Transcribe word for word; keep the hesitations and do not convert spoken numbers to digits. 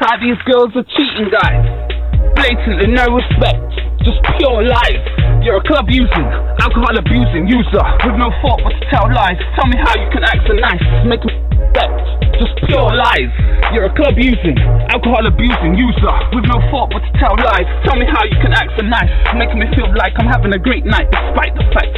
Now these girls are cheating, guys. Blatantly no respect, just pure lies. You're a club using, alcohol abusing user with no thought but to tell lies. Tell me how you can act so nice, make me respect, just pure lies. You're a club using, alcohol abusing user with no thought but to tell lies. Tell me how you can act so nice, making me feel like I'm having a great night despite the fact